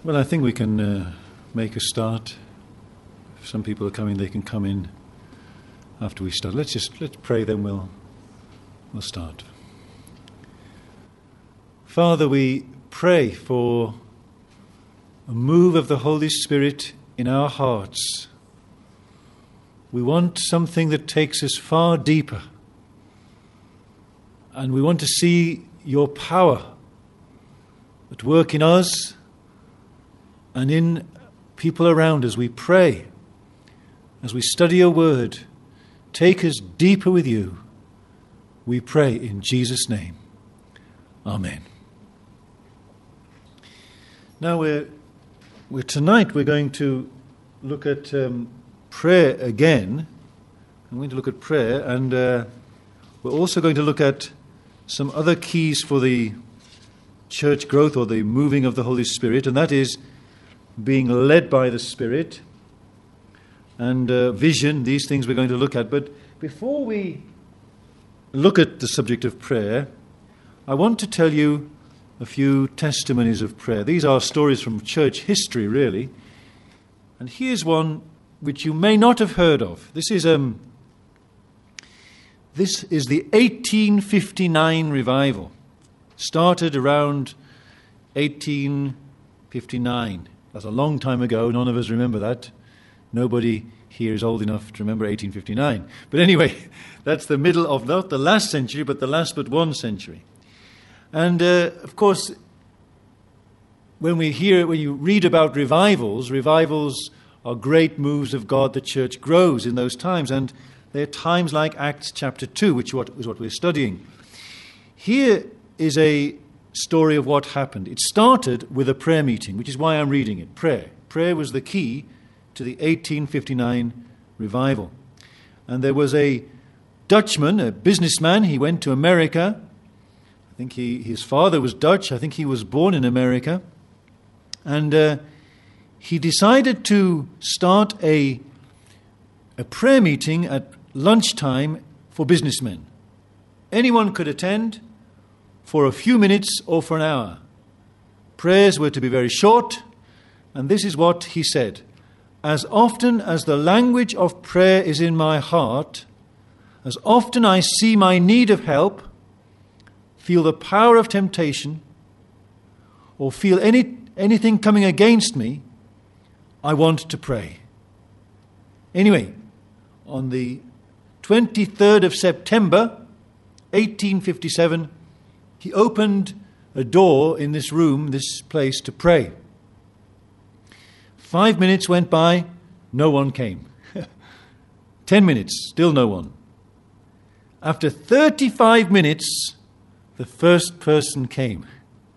Well, I think we can make a start. If some people are coming, they can come in after we start. Let's pray, then we'll start. Father, we pray for a move of the Holy Spirit in our hearts. We want something that takes us far deeper. And we want to see your power at work in us and in people around us. We pray as we study your word, take us deeper with you. We pray in Jesus' name. Amen. Now tonight we're going to look at prayer again. I'm going to look at prayer, and we're also going to look at some other keys for the church growth or the moving of the Holy Spirit, and that is being led by the Spirit and vision. These things we're going to look at. But before we look at the subject of prayer, I want to tell you a few testimonies of prayer. These are stories from church history, really. And here's one which you may not have heard of. This is the 1859 revival. Started around 1859. That's a long time ago. None of us remember that. Nobody here is old enough to remember 1859. But anyway, that's the middle of not the last century, but the last but one century. And of course, when you read about revivals are great moves of God. The church grows in those times, and there are times like Acts chapter 2, which is what we're studying. Here is a story of what happened. It started with a prayer meeting, which is why I'm reading it. Prayer. Prayer was the key to the 1859 revival. And there was a Dutchman, a businessman. He went to America. I think his father was Dutch. I think he was born in America. And he decided to start a prayer meeting at lunchtime for businessmen. Anyone could attend for a few minutes or for an hour. Prayers were to be very short, and this is what he said. As often as the language of prayer is in my heart, as often I see my need of help, feel the power of temptation, or feel anything coming against me, I want to pray. Anyway, on the 23rd of September, 1857, he opened a door in this room, this place, to pray. 5 minutes went by, no one came. 10 minutes, still no one. After 35 minutes, the first person came.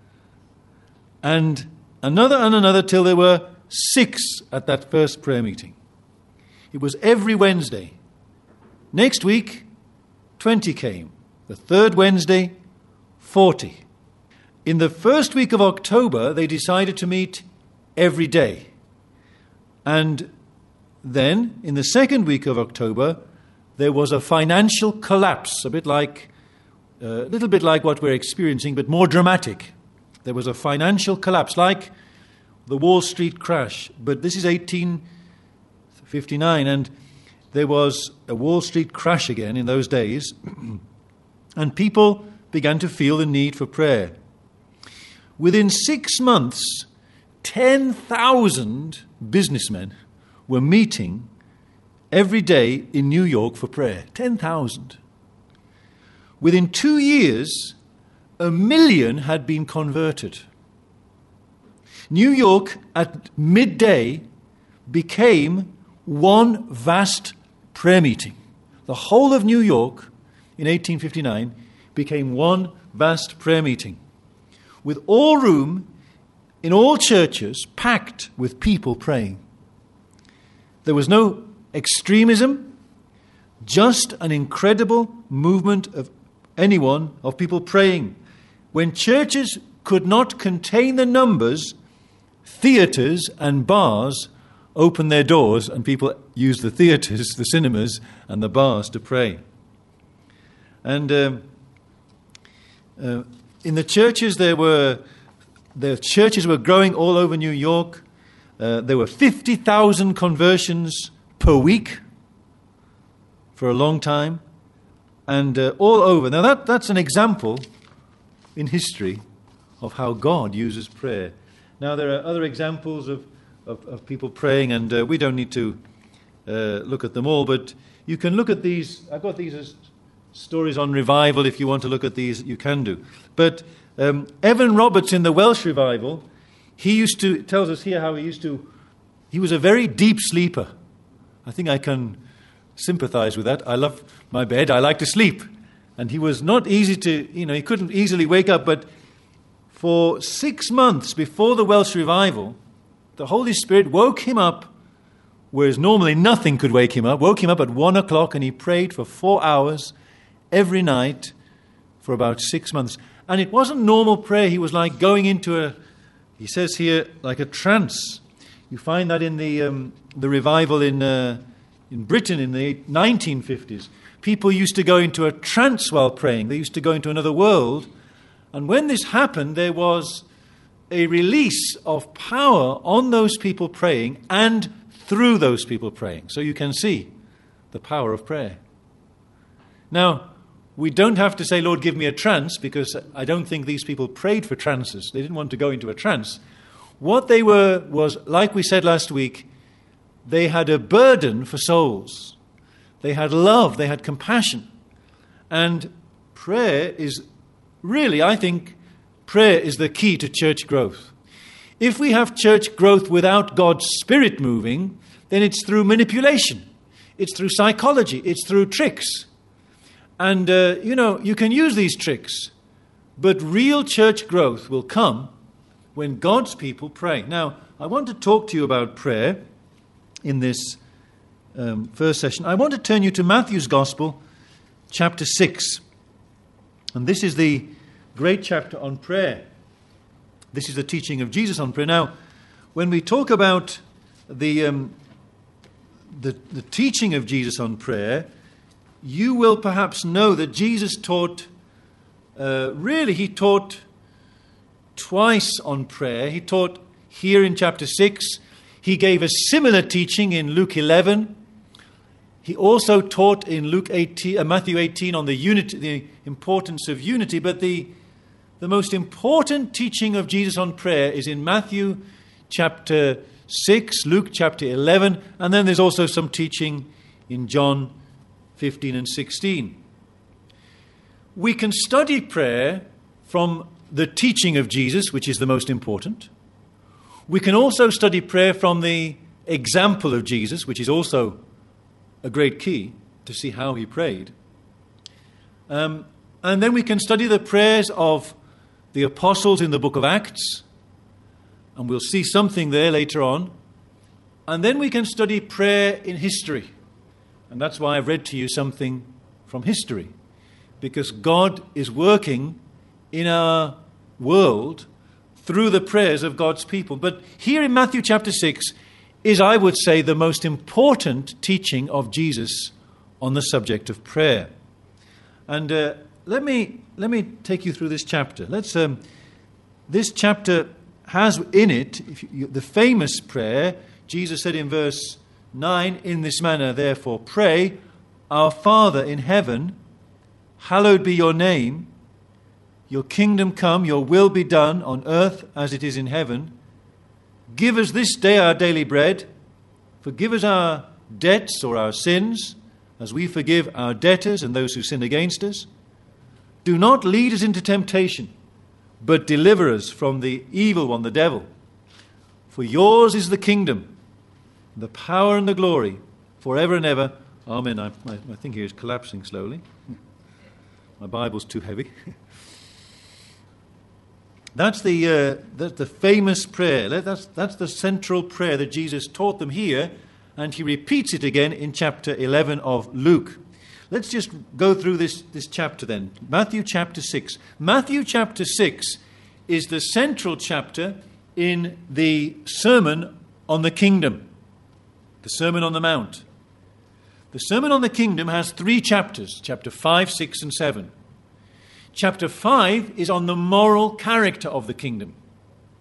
And another till there were 6 at that first prayer meeting. It was every Wednesday. Next week, 20 came. The third Wednesday, 40. In the first week of October, they decided to meet every day. And then, in the second week of October, there was a financial collapse, a little bit like what we're experiencing, but more dramatic. There was a financial collapse, like the Wall Street crash. But this is 1859, and there was a Wall Street crash again in those days, and people began to feel the need for prayer. Within 6 months, 10,000 businessmen were meeting every day in New York for prayer. 10,000. Within 2 years, 1 million had been converted. New York at midday became one vast prayer meeting. The whole of New York in 1859 became one vast prayer meeting, with all room in all churches packed with people praying. There was no extremism, just an incredible movement of people praying. When churches could not contain the numbers, theatres and bars opened their doors, and people used the theatres, the cinemas, and the bars to pray. And in the churches there were the churches were growing all over New York. There were 50,000 conversions per week for a long time, and all over. Now that's an example in history of how God uses prayer. Now there are other examples of people praying, and we don't need to look at them all, but you can look at these. I've got these as stories on revival. If you want to look at these, you can do. But Evan Roberts in the Welsh revival, tells us here how he was a very deep sleeper. I think I can sympathize with that. I love my bed. I like to sleep. And he was not easy to, he couldn't easily wake up, but for 6 months before the Welsh revival, the Holy Spirit woke him up, whereas normally nothing could wake him up, woke him up at 1 o'clock, and he prayed for 4 hours every night for about 6 months. And it wasn't normal prayer. He was like going into he says here, like a trance. You find that in the revival in Britain in the 1950s. People used to go into a trance while praying. They used to go into another world. And when this happened, there was a release of power on those people praying and through those people praying. So you can see the power of prayer. Now, we don't have to say, Lord, give me a trance, because I don't think these people prayed for trances. They didn't want to go into a trance. What they were was, like we said last week, they had a burden for souls. They had love. They had compassion. And prayer is really, I think, prayer is the key to church growth. If we have church growth without God's Spirit moving, then it's through manipulation. It's through psychology. It's through tricks. And, you can use these tricks, but real church growth will come when God's people pray. Now, I want to talk to you about prayer in this first session. I want to turn you to Matthew's Gospel, chapter 6. And this is the great chapter on prayer. This is the teaching of Jesus on prayer. Now, when we talk about the teaching of Jesus on prayer, you will perhaps know that Jesus taught, he taught twice on prayer. He taught here in chapter 6. He gave a similar teaching in Luke 11. He also taught in Matthew 18 on the importance of unity. But the most important teaching of Jesus on prayer is in Matthew chapter 6, Luke chapter 11, and then there's also some teaching in John 15 and 16. We can study prayer from the teaching of Jesus, which is the most important. We can also study prayer from the example of Jesus, which is also a great key to see how he prayed. And then we can study the prayers of the apostles in the book of Acts, and we'll see something there later on. And then we can study prayer in history. And that's why I've read to you something from history. Because God is working in our world through the prayers of God's people. But here in Matthew chapter 6 is, I would say, the most important teaching of Jesus on the subject of prayer. And let me take you through this chapter. This chapter has in it the famous prayer. Jesus said in verse 9, "In this manner, therefore, pray, Our Father in heaven, hallowed be your name. Your kingdom come, your will be done on earth as it is in heaven. Give us this day our daily bread. Forgive us our debts or our sins, as we forgive our debtors and those who sin against us. Do not lead us into temptation, but deliver us from the evil one, the devil. For yours is the kingdom, the power and the glory, forever and ever. Amen." I think he is collapsing slowly. My Bible's too heavy. That's the famous prayer. That's the central prayer that Jesus taught them here, and he repeats it again in chapter 11 of Luke. Let's just go through this chapter then. Matthew chapter 6. Matthew chapter 6 is the central chapter in the Sermon on the Kingdom, the Sermon on the Mount. The Sermon on the Kingdom has 3 chapters, chapter 5, 6, and 7. Chapter 5 is on the moral character of the kingdom.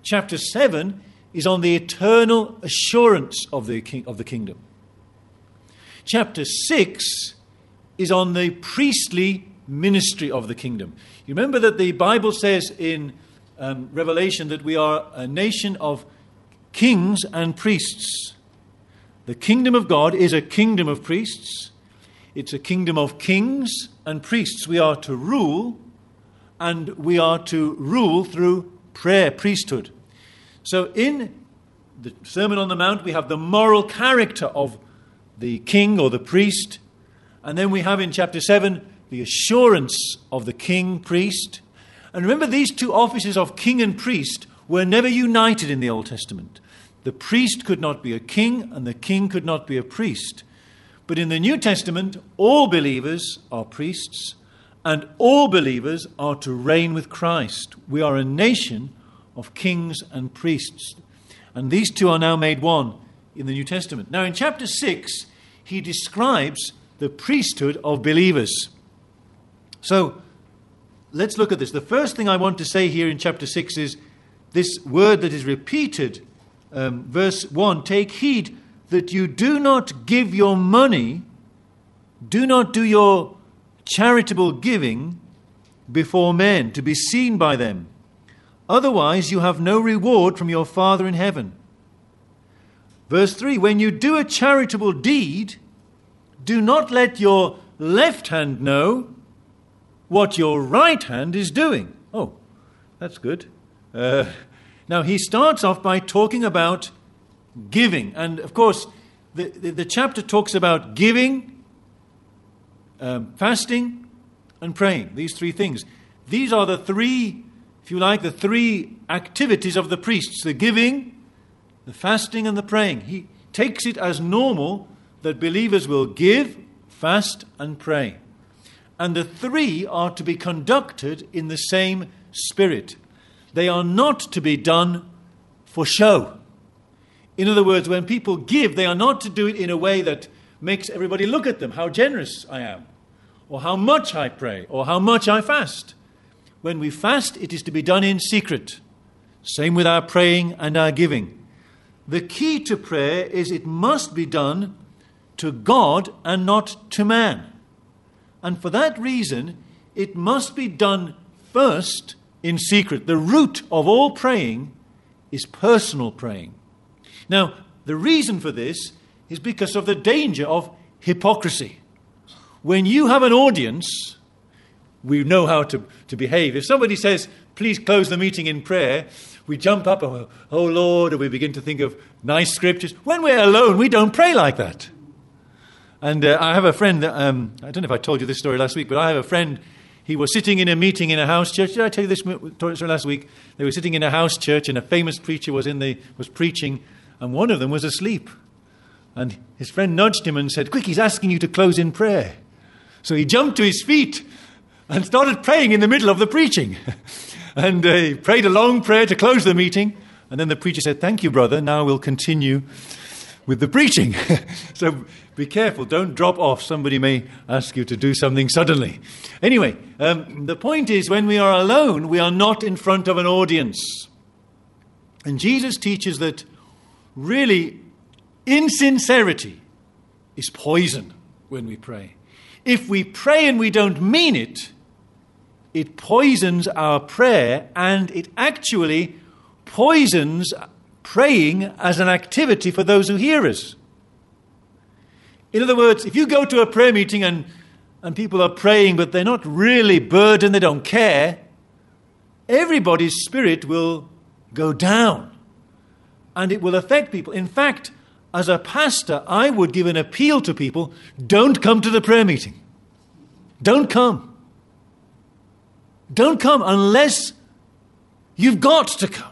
Chapter 7 is on the eternal assurance of the kingdom. Chapter 6 is on the priestly ministry of the kingdom. You remember that the Bible says in Revelation that we are a nation of kings and priests. The kingdom of God is a kingdom of priests. It's a kingdom of kings and priests. We are to rule, and we are to rule through prayer, priesthood. So in the Sermon on the Mount, we have the moral character of the king or the priest. And then we have in chapter 7 the assurance of the king, priest. And remember, these two offices of king and priest were never united in the Old Testament. The priest could not be a king and the king could not be a priest. But in the New Testament, all believers are priests and all believers are to reign with Christ. We are a nation of kings and priests. And these two are now made one in the New Testament. Now in chapter 6, he describes the priesthood of believers. So let's look at this. The first thing I want to say here in chapter 6 is this word that is repeated, verse 1, take heed that you do not give your money, do not do your charitable giving before men to be seen by them. Otherwise you have no reward from your Father in heaven. Verse 3, when you do a charitable deed, do not let your left hand know what your right hand is doing. Oh, that's good. Now he starts off by talking about giving. And of course, the chapter talks about giving, fasting, and praying. These three things. These are the three, if you like, the three activities of the priests. The giving, the fasting, and the praying. He takes it as normal that believers will give, fast, and pray. And the three are to be conducted in the same spirit. They are not to be done for show. In other words, when people give, they are not to do it in a way that makes everybody look at them, how generous I am, or how much I pray, or how much I fast. When we fast, it is to be done in secret. Same with our praying and our giving. The key to prayer is it must be done to God and not to man. And for that reason, it must be done first in secret. The root of all praying is personal praying. Now, the reason for this is because of the danger of hypocrisy. When you have an audience, we know how to behave. If somebody says, please close the meeting in prayer, we jump up, oh Lord, and we begin to think of nice scriptures. When we're alone, we don't pray like that. And I have a friend, I don't know if I told you this story last week, but I have a friend, he was sitting in a meeting in a house church. Did I tell you this story last week? They were sitting in a house church and a famous preacher was preaching, and one of them was asleep. And his friend nudged him and said, quick, he's asking you to close in prayer. So he jumped to his feet and started praying in the middle of the preaching. And he prayed a long prayer to close the meeting. And then the preacher said, thank you, brother. Now we'll continue with the preaching. So be careful. Don't drop off. Somebody may ask you to do something suddenly. Anyway, the point is when we are alone, we are not in front of an audience. And Jesus teaches that really insincerity is poison when we pray. If we pray and we don't mean it, it poisons our prayer and it actually poisons praying as an activity for those who hear us. In other words, if you go to a prayer meeting and people are praying but they're not really burdened, they don't care, everybody's spirit will go down and it will affect people. In fact, as a pastor, I would give an appeal to people, don't come to the prayer meeting. Don't come. Don't come unless you've got to come.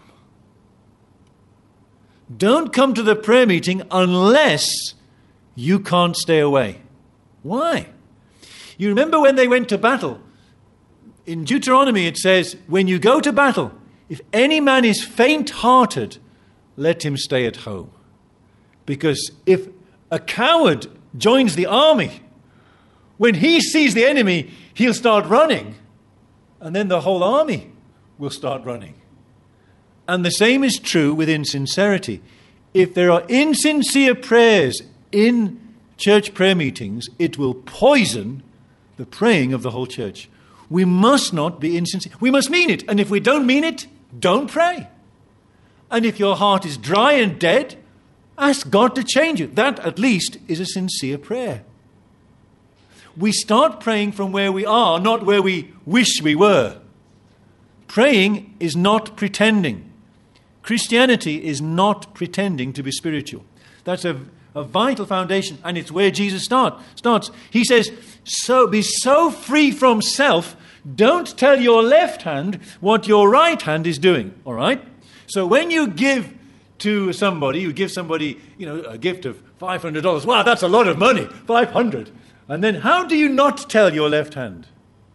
Don't come to the prayer meeting unless you can't stay away. Why? You remember when they went to battle? In Deuteronomy it says, when you go to battle, if any man is faint-hearted, let him stay at home. Because if a coward joins the army, when he sees the enemy, he'll start running. And then the whole army will start running. And the same is true with insincerity. If there are insincere prayers in church prayer meetings, it will poison the praying of the whole church. We must not be insincere. We must mean it. And if we don't mean it, don't pray. And if your heart is dry and dead, ask God to change it. That, at least, is a sincere prayer. We start praying from where we are, not where we wish we were. Praying is not pretending. Christianity is not pretending to be spiritual. That's a vital foundation, and it's where Jesus starts. He says, be so free from self, don't tell your left hand what your right hand is doing, all right? So when you give to somebody, a gift of $500. Wow, that's a lot of money, $500. And then how do you not tell your left hand?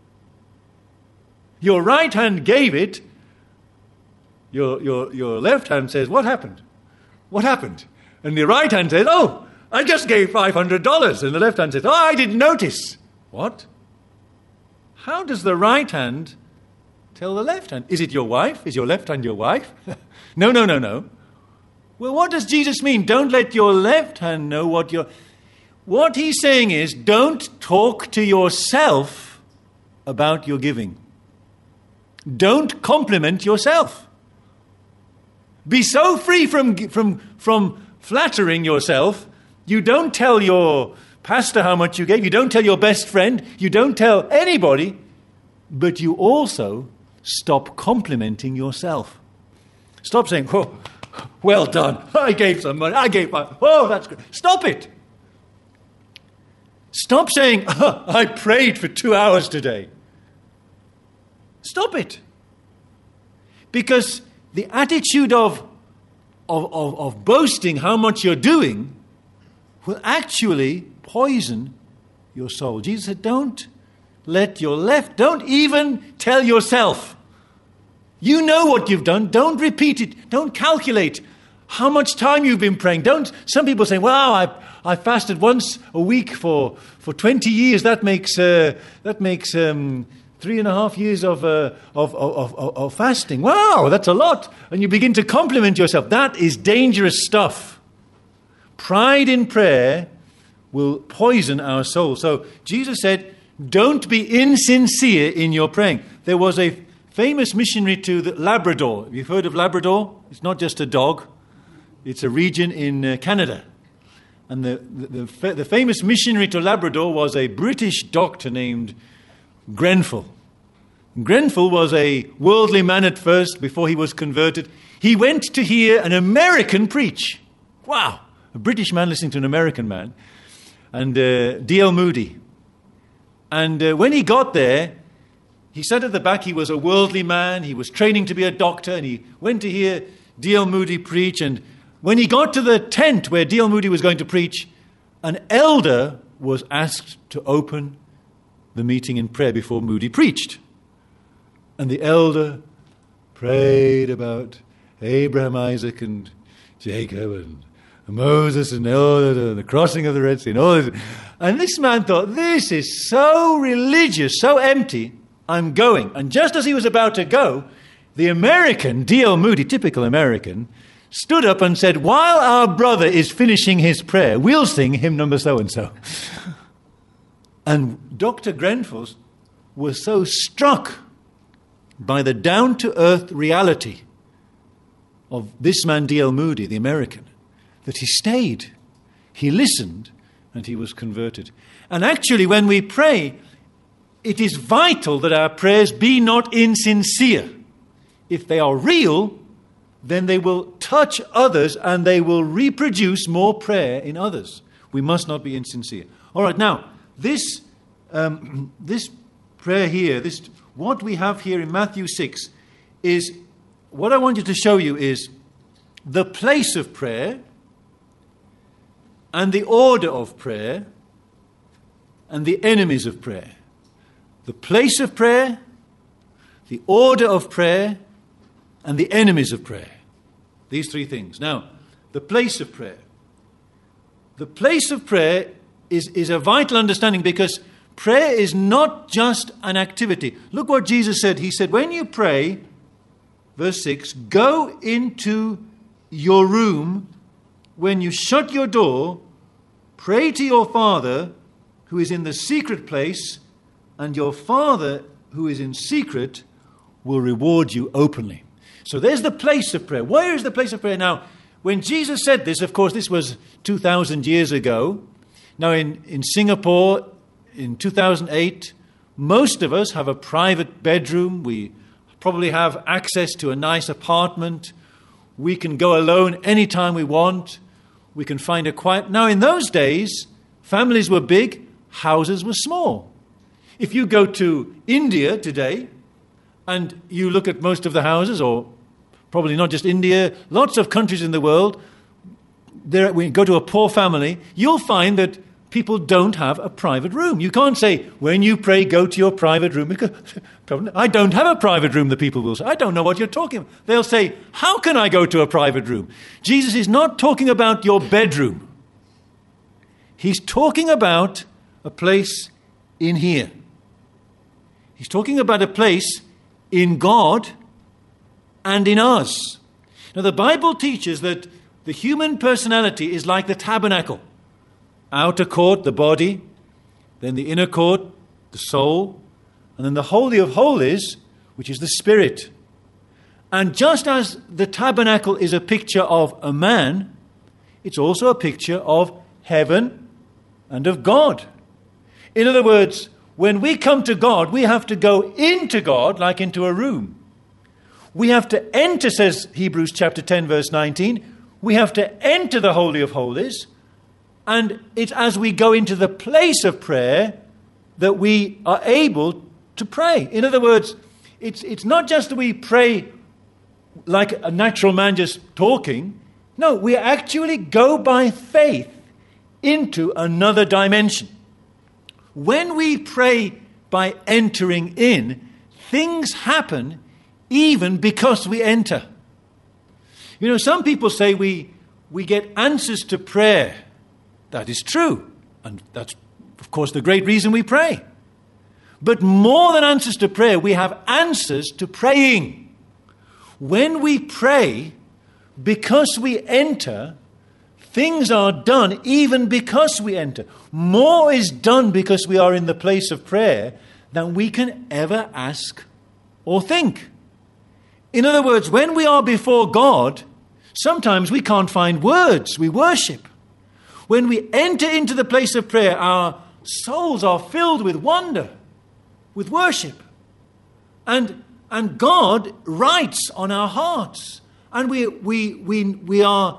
Your right hand gave it. Your left hand says, what happened? What happened? And the right hand says, oh, I just gave $500. And the left hand says, oh, I didn't notice. What? How does the right hand tell the left hand? Is it your wife? Is your left hand your wife? No. Well, what does Jesus mean? Don't let your left hand know What he's saying is, don't talk to yourself about your giving. Don't compliment yourself. Be so free from flattering yourself, you don't tell your pastor how much you gave, you don't tell your best friend, you don't tell anybody, but you also stop complimenting yourself. Stop saying, oh, well done, I gave some money, oh, that's good. Stop it. Stop saying, oh, I prayed for 2 hours today. Stop it. Because the attitude of boasting how much you're doing will actually poison your soul. Jesus said, don't even tell yourself. You know what you've done. Don't repeat it. Don't calculate how much time you've been praying. Some people say, wow, I fasted once a week for 20 years. That makes 3.5 years of fasting. Wow, that's a lot. And you begin to compliment yourself. That is dangerous stuff. Pride in prayer will poison our soul. So Jesus said, don't be insincere in your praying. There was a famous missionary to the Labrador. Have you heard of Labrador? It's not just a dog. It's a region in Canada. And the famous missionary to Labrador was a British doctor named Grenfell. Grenfell was a worldly man at first before he was converted. He went to hear an American preach. Wow, a British man listening to an American man. And D.L. Moody. And when he got there, he sat at the back. He was a worldly man. He was training to be a doctor. And he went to hear D.L. Moody preach. And when he got to the tent where D.L. Moody was going to preach, an elder was asked to open the meeting in prayer before Moody preached. And the elder prayed about Abraham, Isaac, and Jacob, and Moses, and the crossing of the Red Sea, and all this. And this man thought, this is so religious, so empty, I'm going. And just as he was about to go, the American, D.L. Moody, typical American, stood up and said, while our brother is finishing his prayer, we'll sing hymn number so-and-so. And Dr. Grenfell was so struck by the down-to-earth reality of this man, D.L. Moody, the American, that he stayed, he listened, and he was converted. And actually, when we pray, it is vital that our prayers be not insincere. If they are real, then they will touch others and they will reproduce more prayer in others. We must not be insincere. All right, now, this prayer here, what we have here in Matthew 6 is, what I want you to show you is the place of prayer and the order of prayer and the enemies of prayer. The place of prayer, the order of prayer, and the enemies of prayer. These three things. Now, the place of prayer. The place of prayer is a vital understanding, because prayer is not just an activity. Look what Jesus said. He said, when you pray, verse 6, go into your room. When you shut your door, pray to your Father who is in the secret place, and your Father who is in secret will reward you openly. So there's the place of prayer. Where is the place of prayer? Now, when Jesus said this, of course, this was 2,000 years ago. Now, in Singapore, in 2008, most of us have a private bedroom. We probably have access to a nice apartment. We can go alone anytime we want. We can find a quiet... Now, in those days, families were big, houses were small. If you go to India today and you look at most of the houses, or probably not just India, lots of countries in the world, when you go to a poor family, you'll find that people don't have a private room. You can't say, when you pray, go to your private room. Because, I don't have a private room, the people will say. I don't know what you're talking about. They'll say, how can I go to a private room? Jesus is not talking about your bedroom. He's talking about a place in here. He's talking about a place in God and in us. Now, the Bible teaches that the human personality is like the tabernacle. Outer court, the body, then the inner court, the soul, and then the Holy of Holies, which is the spirit. And just as the tabernacle is a picture of a man, it's also a picture of heaven and of God. In other words, when we come to God, we have to go into God like into a room. We have to enter, says Hebrews chapter 10, verse 19, we have to enter the Holy of Holies. And it's as we go into the place of prayer that we are able to pray. In other words, it's not just that we pray like a natural man just talking. No, we actually go by faith into another dimension. When we pray by entering in, things happen even because we enter. You know, some people say we get answers to prayer. That is true. And that's, of course, the great reason we pray. But more than answers to prayer, we have answers to praying. When we pray, because we enter, things are done even because we enter. More is done because we are in the place of prayer than we can ever ask or think. In other words, when we are before God, sometimes we can't find words. We worship. When we enter into the place of prayer, our souls are filled with wonder, with worship. And God writes on our hearts. And we are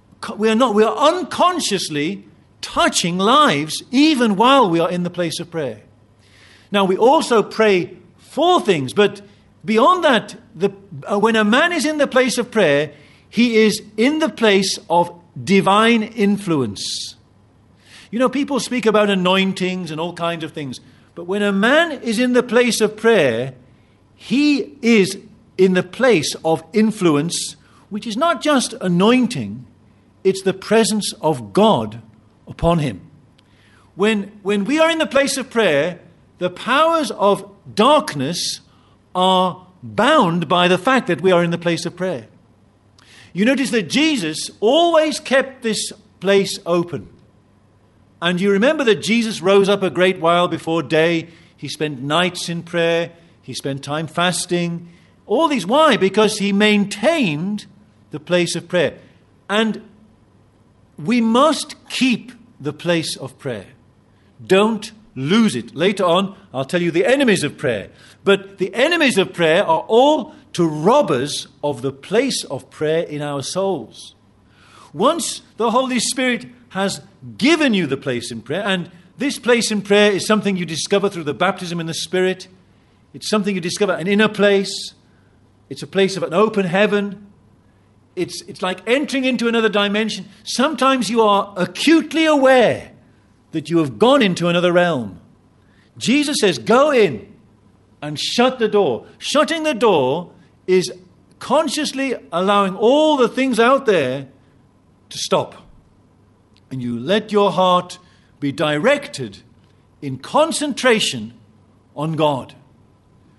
unconsciously touching lives even while we are in the place of prayer. Now, we also pray for things, but beyond that, when a man is in the place of prayer, he is in the place of divine influence. You know, people speak about anointings and all kinds of things. But when a man is in the place of prayer, he is in the place of influence, which is not just anointing, it's the presence of God upon him. When we are in the place of prayer, the powers of darkness are bound by the fact that we are in the place of prayer. You notice that Jesus always kept this place open. And you remember that Jesus rose up a great while before day. He spent nights in prayer. He spent time fasting. All these. Why? Because he maintained the place of prayer. And we must keep the place of prayer. Don't lose it. Later on, I'll tell you the enemies of prayer. But the enemies of prayer are all to rob us of the place of prayer in our souls. Once the Holy Spirit has given you the place in prayer, and this place in prayer is something you discover through the baptism in the Spirit. It's something you discover, an inner place. It's a place of an open heaven. It's like entering into another dimension. Sometimes you are acutely aware that you have gone into another realm. Jesus says, go in and shut the door. Shutting the door is consciously allowing all the things out there to stop. And you let your heart be directed in concentration on God.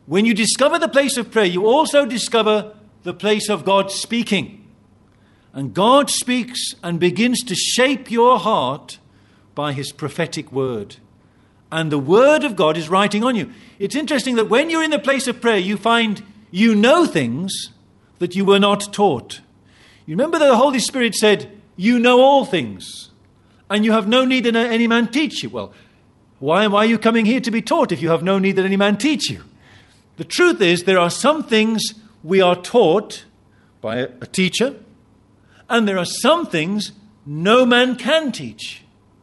when you discover the place of prayer, you also discover the place of God speaking. And God speaks and begins to shape your heart by his prophetic word. And the word of God is writing on you. It's interesting that when you're in the place of prayer, you find you know things that you were not taught. You remember that the Holy Spirit said, you know all things, and you have no need that any man teach you. Well, why are you coming here to be taught if you have no need that any man teach you? The truth is, there are some things we are taught by a teacher, and there are some things no man can teach.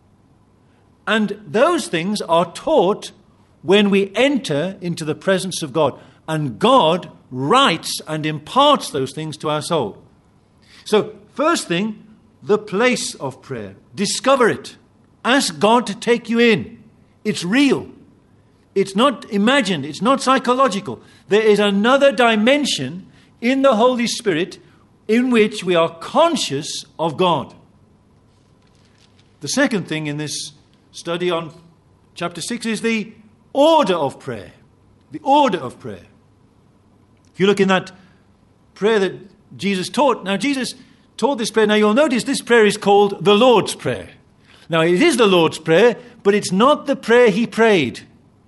And those things are taught when we enter into the presence of God. And God writes and imparts those things to our soul. So, first thing, the place of prayer. Discover it. Ask God to take you in. It's real. It's not imagined. It's not psychological. There is another dimension in the Holy Spirit in which we are conscious of God. The second thing in this study on chapter 6 is the order of prayer. The order of prayer. If you look in that prayer that Jesus taught, now Jesus taught this prayer. Now you'll notice this prayer is called the Lord's Prayer. Now it is the Lord's Prayer, but it's not the prayer he prayed.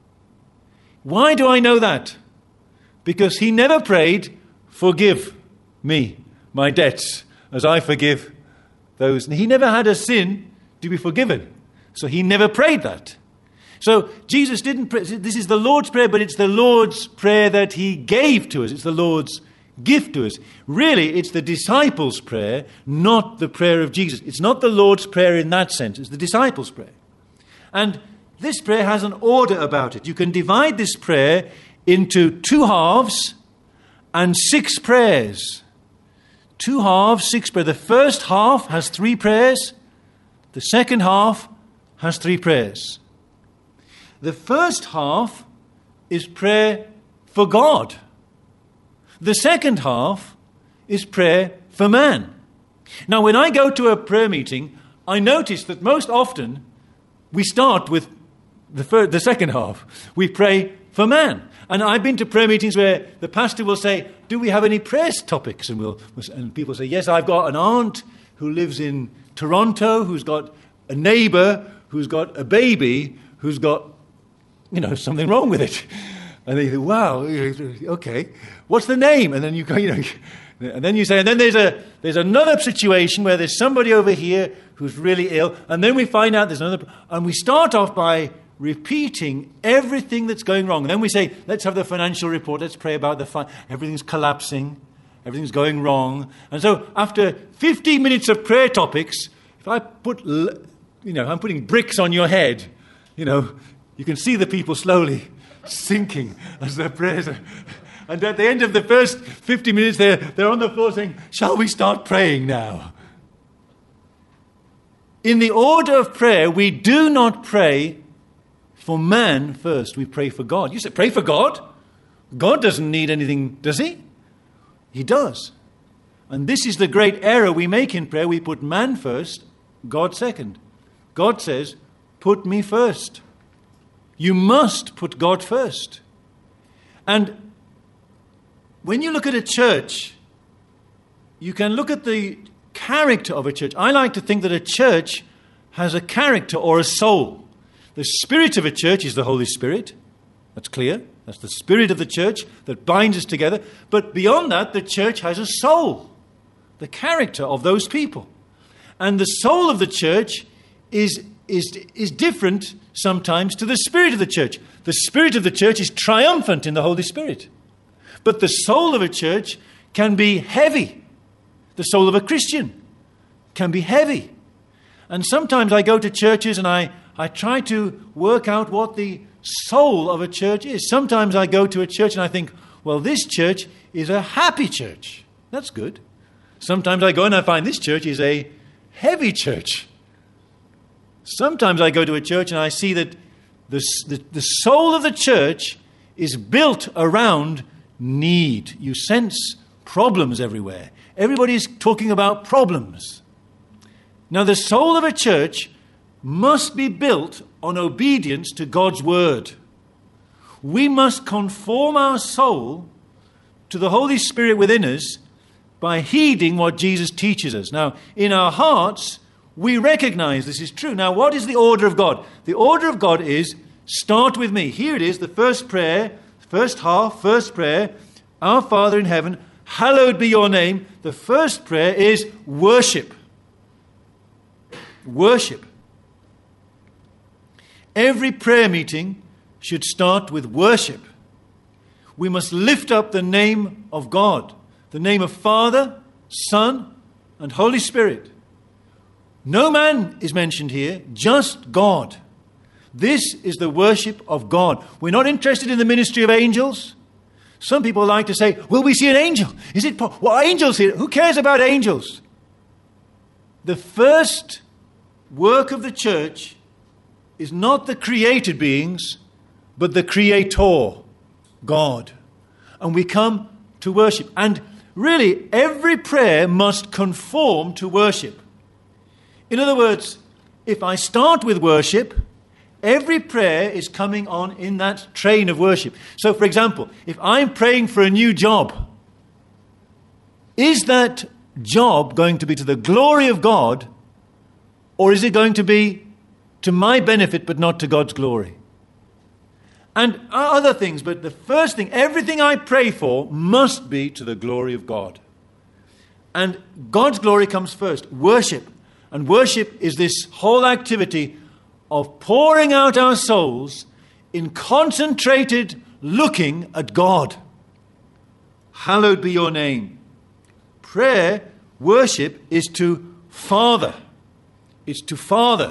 Why do I know that? Because he never prayed, forgive me my debts as I forgive those. He never had a sin to be forgiven. So he never prayed that. So Jesus didn't pray. This is the Lord's Prayer, but it's the Lord's Prayer that he gave to us. It's the Lord's gift to us. Really, it's the disciples' prayer, not the prayer of Jesus. It's not the Lord's Prayer in that sense. It's the disciples' prayer. And this prayer has an order about it. You can divide this prayer into 2 halves and 6 prayers. 2 halves, 6 prayers. The first half has 3 prayers. The second half has 3 prayers. The first half is prayer for God. The second half is prayer for man. Now, when I go to a prayer meeting, I notice that most often we start with the second half. We pray for man. And I've been to prayer meetings where the pastor will say, do we have any prayer topics? And people say, yes, I've got an aunt who lives in Toronto, who's got a neighbor who's got a baby who's got, something wrong with it. And they think, wow, okay, what's the name? And then you go, and then you say, and then there's another situation where there's somebody over here who's really ill. And then we find out there's another, and we start off by repeating everything that's going wrong. And then we say, let's have the financial report. Let's pray about everything's collapsing. Everything's going wrong. And so after 15 minutes of prayer topics, if I put, I'm putting bricks on your head, you can see the people slowly sinking as their prayers are. And at the end of the first 50 minutes, they're on the floor saying, shall we start praying now? In the order of prayer, we do not pray for man first. We pray for God. You say, pray for God? God doesn't need anything, does he? He does. And this is the great error we make in prayer. We put man first, God second. God says, put me first. You must put God first. And when you look at a church, you can look at the character of a church. I like to think that a church has a character or a soul. The spirit of a church is the Holy Spirit. That's clear. That's the spirit of the church that binds us together. But beyond that, the church has a soul, the character of those people. And the soul of the church is different sometimes to the spirit of the church. The spirit of the church is triumphant in the Holy Spirit. But the soul of a church can be heavy. The soul of a Christian can be heavy. And sometimes I go to churches and I try to work out what the soul of a church is. Sometimes I go to a church and I think, well, this church is a happy church. That's good. Sometimes I go and I find this church is a heavy church. Sometimes I go to a church and I see that the soul of the church is built around need. You sense problems everywhere. Everybody's talking about problems. Now, the soul of a church must be built on obedience to God's word. We must conform our soul to the Holy Spirit within us by heeding what Jesus teaches us. Now, in our hearts, we recognize this is true. Now, what is the order of God? The order of God is, start with me. Here it is, the first prayer, first half, first prayer. Our Father in heaven, hallowed be your name. The first prayer is worship. Worship. Every prayer meeting should start with worship. We must lift up the name of God, the name of Father, Son, and Holy Spirit. No man is mentioned here, just God. This is the worship of God. We're not interested in the ministry of angels. Some people like to say, will we see an angel? Is it well, angels here? Who cares about angels? The first work of the church is not the created beings, but the Creator, God. And we come to worship. And really, every prayer must conform to worship. In other words, if I start with worship, every prayer is coming on in that train of worship. So, for example, if I'm praying for a new job, is that job going to be to the glory of God, or is it going to be to my benefit but not to God's glory? And other things, but the first thing, everything I pray for must be to the glory of God. And God's glory comes first, worship. And worship is this whole activity of pouring out our souls in concentrated looking at God. Hallowed be your name. Prayer, worship, is to Father. It's to Father.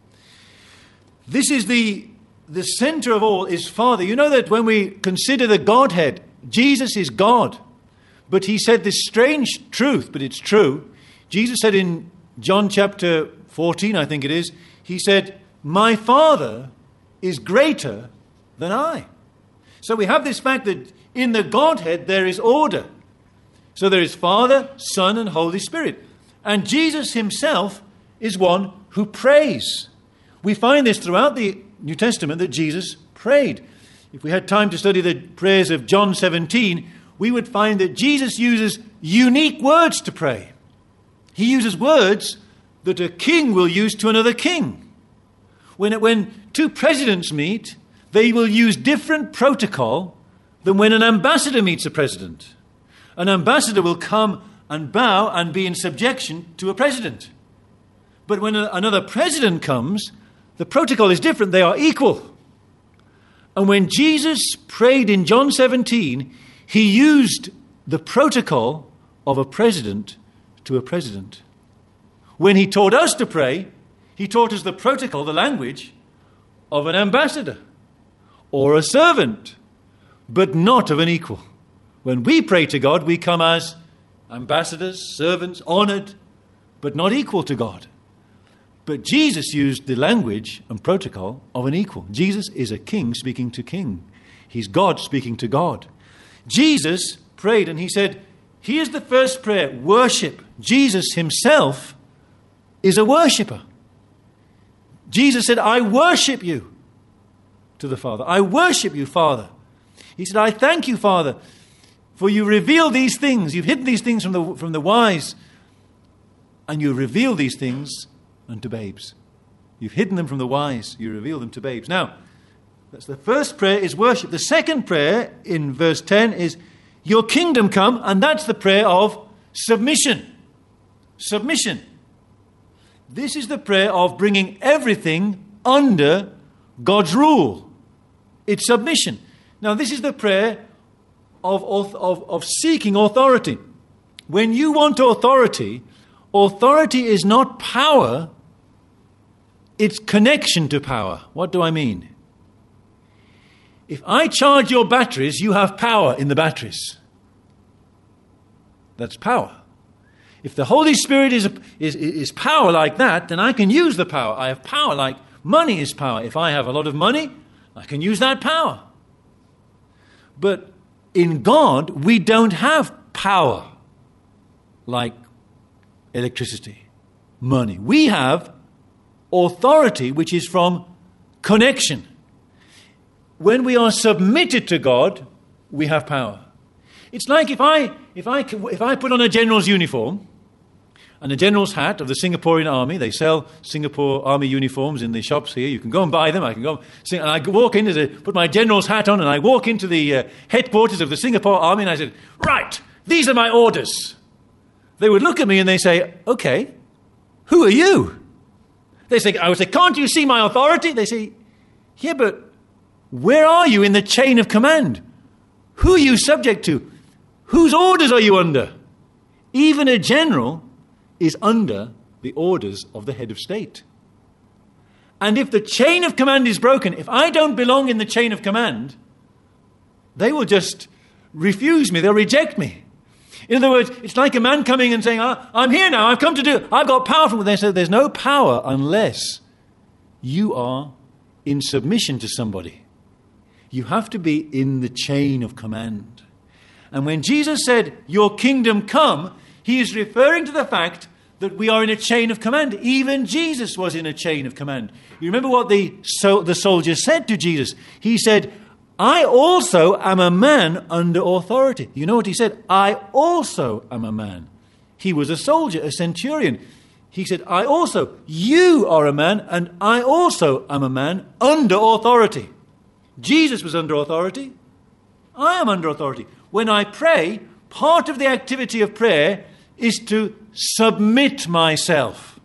This is the center of all is Father. You know that when we consider the Godhead, Jesus is God. But he said this strange truth, but it's true. Jesus said in John chapter 14, I think it is, he said, my Father is greater than I. So we have this fact that in the Godhead there is order. So there is Father, Son, and Holy Spirit. And Jesus himself is one who prays. We find this throughout the New Testament that Jesus prayed. If we had time to study the prayers of John 17, we would find that Jesus uses unique words to pray. He uses words that a king will use to another king. When two presidents meet, they will use different protocol than when an ambassador meets a president. An ambassador will come and bow and be in subjection to a president. But when another president comes, the protocol is different. They are equal. And when Jesus prayed in John 17, he used the protocol of a president to a president. When he taught us to pray, he taught us the protocol, the language of an ambassador or a servant, but not of an equal. When we pray to God, we come as ambassadors, servants, honored, but not equal to God. But Jesus used the language and protocol of an equal. Jesus is a king speaking to king. He's God speaking to God. Jesus prayed and he said, here's the first prayer, worship. Jesus himself is a worshipper. Jesus said, I worship you to the Father. I worship you, Father. He said, I thank you, Father, for you reveal these things. You've hidden these things from the wise, and you reveal these things unto babes. You've hidden them from the wise. You reveal them to babes. Now, that's the first prayer is worship. The second prayer in verse 10 is your kingdom come, and that's the prayer of submission. Submission. This is the prayer of bringing everything under God's rule. It's submission. Now, this is the prayer of seeking authority. When you want authority, authority is not power, it's connection to power. What do I mean? If I charge your batteries, you have power in the batteries. That's power. If the Holy Spirit is power like that, then I can use the power. I have power like money is power. If I have a lot of money, I can use that power. But in God, we don't have power like electricity, money. We have authority, which is from connection. when we are submitted to God, we have power. It's like if I put on a general's uniform and a general's hat of the Singaporean army. They sell Singapore army uniforms in the shops here. You can go and buy them. I can go and I walk in, put my general's hat on, and I walk into the headquarters of the Singapore army, and I said, right, these are my orders. They would look at me and they say, okay, who are you? I would say, can't you see my authority? They say, yeah, but where are you in the chain of command? Who are you subject to? Whose orders are you under? Even a general is under the orders of the head of state. And if the chain of command is broken, if I don't belong in the chain of command, they will just refuse me. They'll reject me. In other words, it's like a man coming and saying, I'm here now, I've got power from. They say there's no power unless you are in submission to somebody. You have to be in the chain of command. And when Jesus said, your kingdom come, he is referring to the fact that we are in a chain of command. Even Jesus was in a chain of command. You remember what the soldier said to Jesus? He said, I also am a man under authority. You know what he said? I also am a man. He was a soldier, a centurion. He said, you are a man, and I also am a man under authority. Jesus was under authority. I am under authority. When I pray, part of the activity of prayer is to submit myself.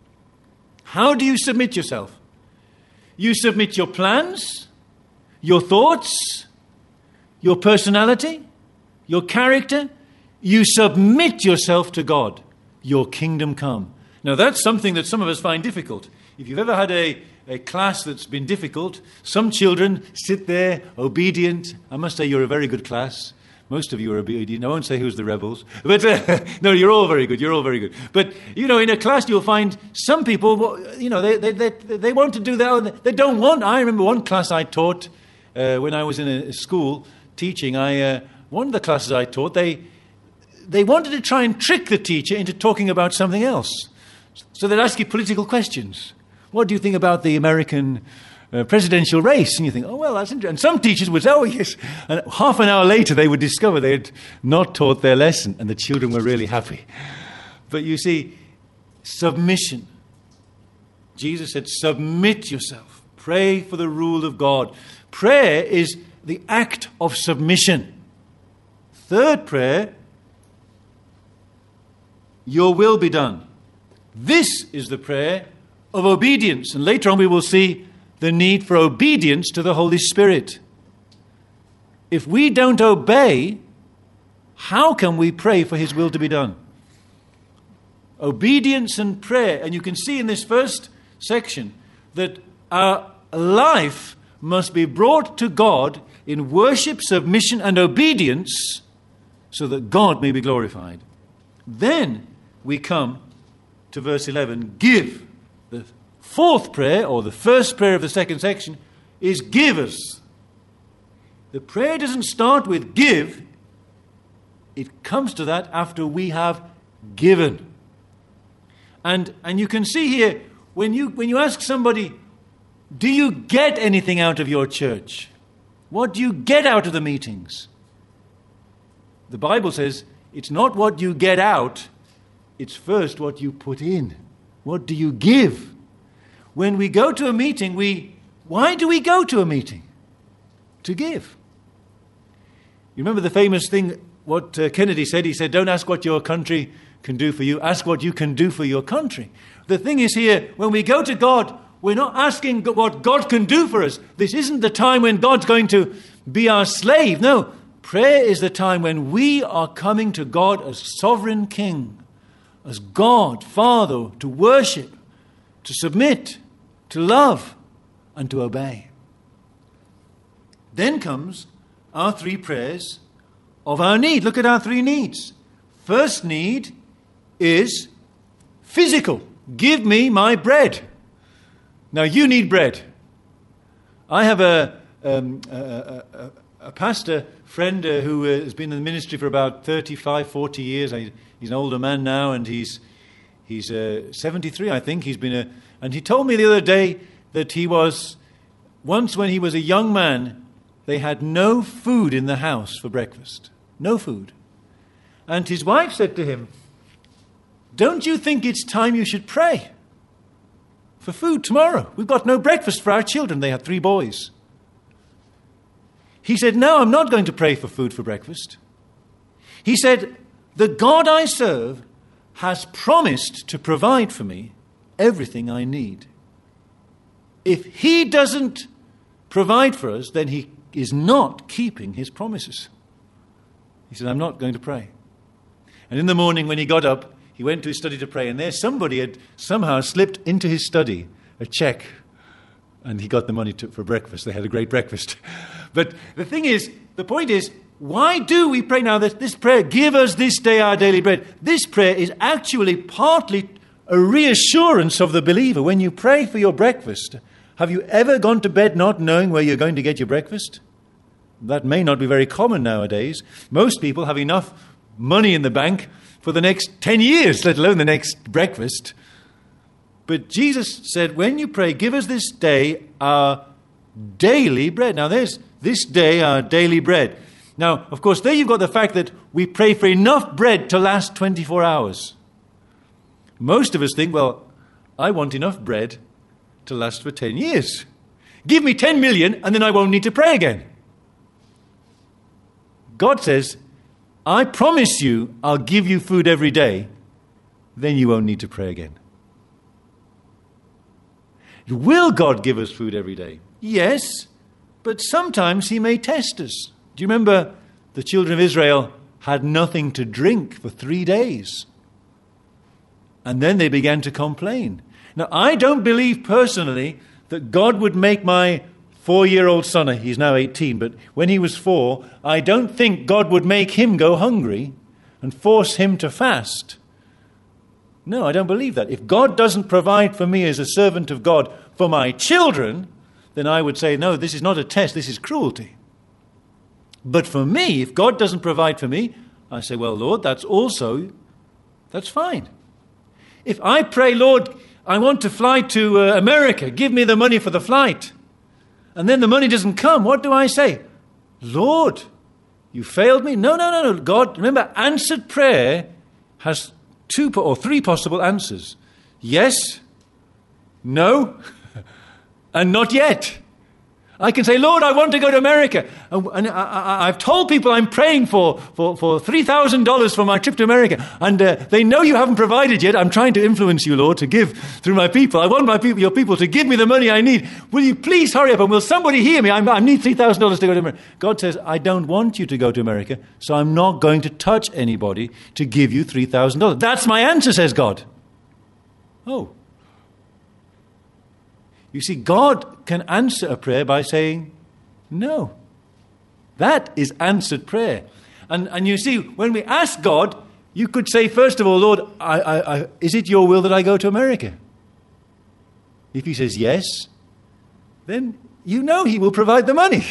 How do you submit yourself? You submit your plans, your thoughts, your personality, your character. You submit yourself to God. Your kingdom come. Now that's something that some of us find difficult. If you've ever had a class that's been difficult, some children sit there obedient. I must say you're a very good class. Most of you are obedient. I won't say who's the rebels. But no, you're all very good. You're all very good. But, in a class you'll find some people, they want to do that. They don't want. I remember one class I taught when I was in a school teaching. One of the classes I taught, they wanted to try and trick the teacher into talking about something else. So they'd ask you political questions. What do you think about the American presidential race? And you think, oh, well, that's interesting. And some teachers would say, oh, yes. And half an hour later, they would discover they had not taught their lesson, and the children were really happy. But you see, submission. Jesus said, submit yourself. Pray for the rule of God. Prayer is the act of submission. Third prayer, your will be done. This is the prayer of obedience. And later on we will see the need for obedience to the Holy Spirit. If we don't obey, how can we pray for His will to be done? Obedience and prayer. And you can see in this first section that our life must be brought to God in worship, submission, and obedience so that God may be glorified. Then we come to verse 11. Give. The fourth prayer, or the first prayer of the second section, is give us. The prayer doesn't start with give. It comes to that after we have given. And you can see here, when you ask somebody, do you get anything out of your church? What do you get out of the meetings? The Bible says it's not what you get out, it's first what you put in. What do you give? When we go to a meeting, why do we go to a meeting? To give. You remember the famous thing, what Kennedy said? He said, don't ask what your country can do for you, ask what you can do for your country. The thing is here, when we go to God, we're not asking what God can do for us. This isn't the time when God's going to be our slave. No, prayer is the time when we are coming to God as sovereign King, as God, Father, to worship, to submit, to love, and to obey. Then comes our three prayers of our need. Look at our three needs. First need is physical. Give me my bread. Now you need bread. I have a pastor friend who has been in the ministry for about 35, 40 years. He's an older man now, and he's 73, I think. And he told me the other day that he was, once when he was a young man, they had no food in the house for breakfast. No food. And his wife said to him, "Don't you think it's time you should pray for food tomorrow? We've got no breakfast for our children." They had 3 boys. He said, "No, I'm not going to pray for food for breakfast." He said, "The God I serve has promised to provide for me everything I need. If he doesn't provide for us, then he is not keeping his promises." He said, "I'm not going to pray." And in the morning when he got up, he went to his study to pray, and there somebody had somehow slipped into his study a check, and he got the money for breakfast. They had a great breakfast. But the point is, why do we pray now? This prayer, "Give us this day our daily bread," this prayer is actually partly a reassurance of the believer. When you pray for your breakfast, have you ever gone to bed not knowing where you're going to get your breakfast? That may not be very common nowadays. Most people have enough money in the bank for the next 10 years, let alone the next breakfast. But Jesus said, when you pray, "Give us this day our daily bread." Now there's this day our daily bread. Now, of course, there you've got the fact that we pray for enough bread to last 24 hours. Most of us think, well, I want enough bread to last for 10 years. Give me 10 million and then I won't need to pray again. God says, I promise you I'll give you food every day, then you won't need to pray again. Will God give us food every day? Yes, but sometimes he may test us. Do you remember the children of Israel had nothing to drink for 3 days? And then they began to complain. Now, I don't believe personally that God would make my 4-year-old son, he's now 18, but when he was 4, I don't think God would make him go hungry and force him to fast. No, I don't believe that. If God doesn't provide for me as a servant of God for my children, then I would say, no, this is not a test, this is cruelty. But for me, if God doesn't provide for me, I say, well, Lord, that's fine. If I pray, Lord, I want to fly to America, give me the money for the flight, and then the money doesn't come, what do I say? Lord, you failed me? No. God, remember, answered prayer has 2 or 3 possible answers. Yes, no, and not yet. I can say, Lord, I want to go to America. And I've told people I'm praying for $3,000 for my trip to America. And they know you haven't provided yet. I'm trying to influence you, Lord, to give through my people. I want your people to give me the money I need. Will you please hurry up and will somebody hear me? I need $3,000 to go to America. God says, I don't want you to go to America, so I'm not going to touch anybody to give you $3,000. That's my answer, says God. Oh. You see, God can answer a prayer by saying no. That is answered prayer. And you see, when we ask God, you could say, first of all, Lord, is it your will that I go to America? If he says yes, then you know he will provide the money.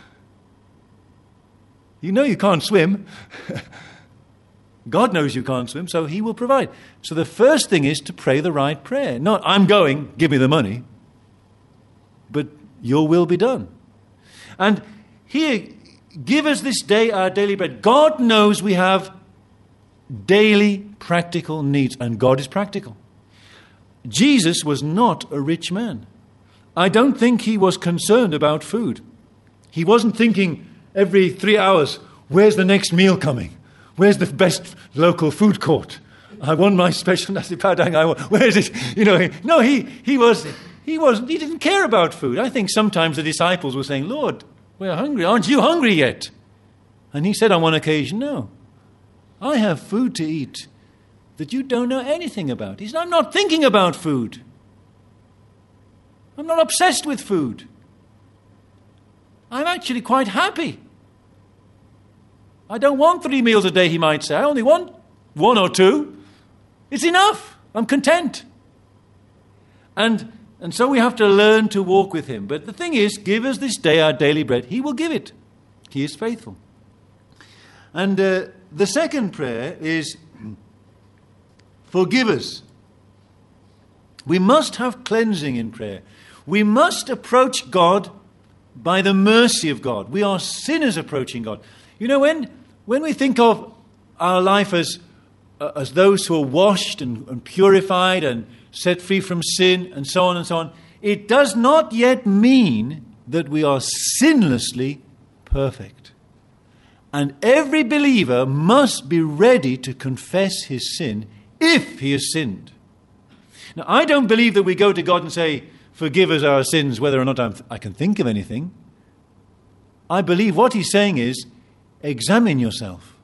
You know you can't swim. God knows you can't swim, so he will provide. So the first thing is to pray the right prayer. Not, I'm going, give me the money. But your will be done. And here, give us this day our daily bread. God knows we have daily practical needs, and God is practical. Jesus was not a rich man. I don't think he was concerned about food. He wasn't thinking every 3 hours, where's the next meal coming? Where's the best local food court? I want my special nasi padang. Where is it? No, he didn't care about food. I think sometimes the disciples were saying, Lord, we're hungry. Aren't you hungry yet? And he said on one occasion, no, I have food to eat that you don't know anything about. He said, I'm not thinking about food. I'm not obsessed with food. I'm actually quite happy. I don't want 3 meals a day, he might say. I only want 1 or 2. It's enough. I'm content. And so we have to learn to walk with him. But the thing is, give us this day our daily bread. He will give it. He is faithful. And the second prayer is, forgive us. We must have cleansing in prayer. We must approach God by the mercy of God. We are sinners approaching God. You know, when we think of our life as those who are washed and purified and set free from sin and so on, it does not yet mean that we are sinlessly perfect. And every believer must be ready to confess his sin if he has sinned. Now, I don't believe that we go to God and say, forgive us our sins, whether or not I can think of anything. I believe what he's saying is, examine yourself.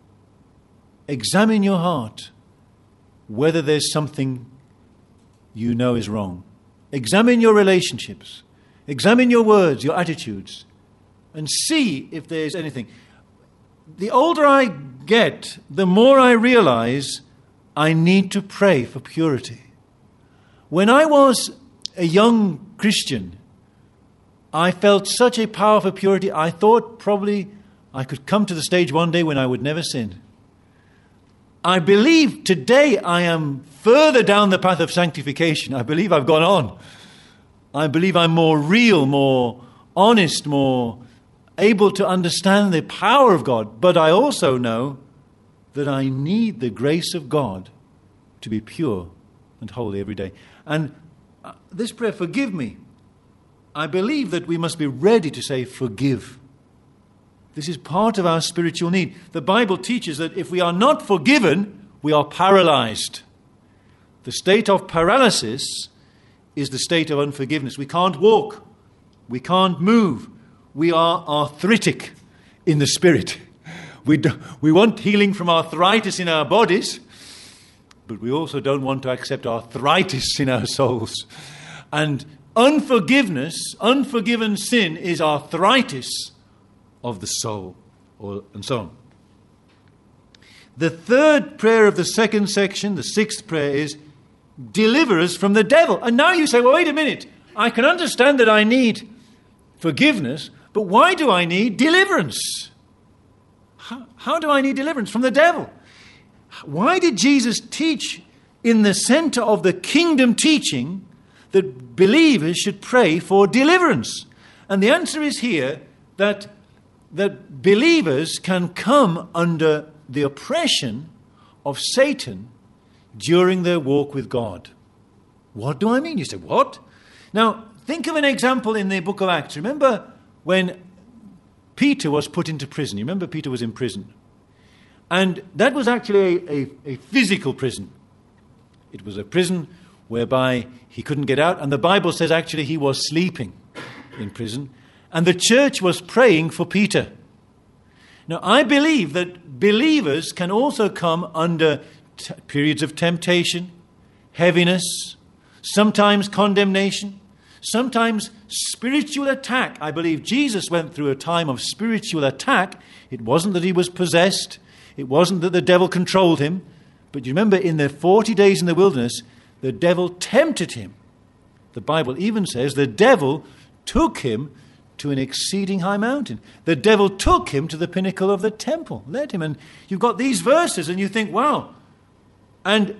Examine your heart, whether there's something you know is wrong. Examine your relationships. Examine your words, your attitudes, and see if there's anything. The older I get, the more I realize I need to pray for purity. When I was a young Christian, I felt such a power for purity, I thought probably I could come to the stage one day when I would never sin. I believe today I am further down the path of sanctification. I believe I've gone on. I believe I'm more real, more honest, more able to understand the power of God. But I also know that I need the grace of God to be pure and holy every day. And this prayer, forgive me, I believe that we must be ready to say forgive. This is part of our spiritual need. The Bible teaches that if we are not forgiven, we are paralyzed. The state of paralysis is the state of unforgiveness. We can't walk. We can't move. We are arthritic in the spirit. We want healing from arthritis in our bodies, but we also don't want to accept arthritis in our souls. And unforgiveness, unforgiven sin is arthritis of the soul, and so on. The third prayer of the second section, the sixth prayer, is deliver us from the devil. And now you say, well, wait a minute. I can understand that I need forgiveness, but why do I need deliverance? How do I need deliverance from the devil? Why did Jesus teach in the center of the kingdom teaching that believers should pray for deliverance? And the answer is here that believers can come under the oppression of Satan during their walk with God. What do I mean? You say, what? Now, think of an example in the book of Acts. Remember when Peter was put into prison? You remember Peter was in prison? And that was actually a physical prison. It was a prison whereby he couldn't get out. And the Bible says actually he was sleeping in prison. And the church was praying for Peter. Now, I believe that believers can also come under periods of temptation, heaviness, sometimes condemnation, sometimes spiritual attack. I believe Jesus went through a time of spiritual attack. It wasn't that he was possessed. It wasn't that the devil controlled him. But you remember in the 40 days in the wilderness, the devil tempted him. The Bible even says the devil took him to an exceeding high mountain. The devil took him to the pinnacle of the temple, led him. And you've got these verses and you think, wow. And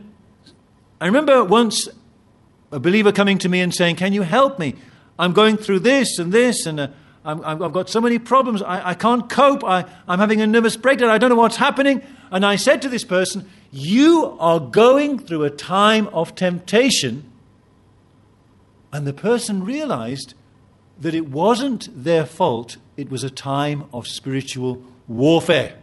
I remember once a believer coming to me and saying, can you help me? I'm going through this and this, and I've got so many problems. I can't cope. I'm having a nervous breakdown. I don't know what's happening. And I said to this person, you are going through a time of temptation. And the person realized that it wasn't their fault. It was a time of spiritual warfare.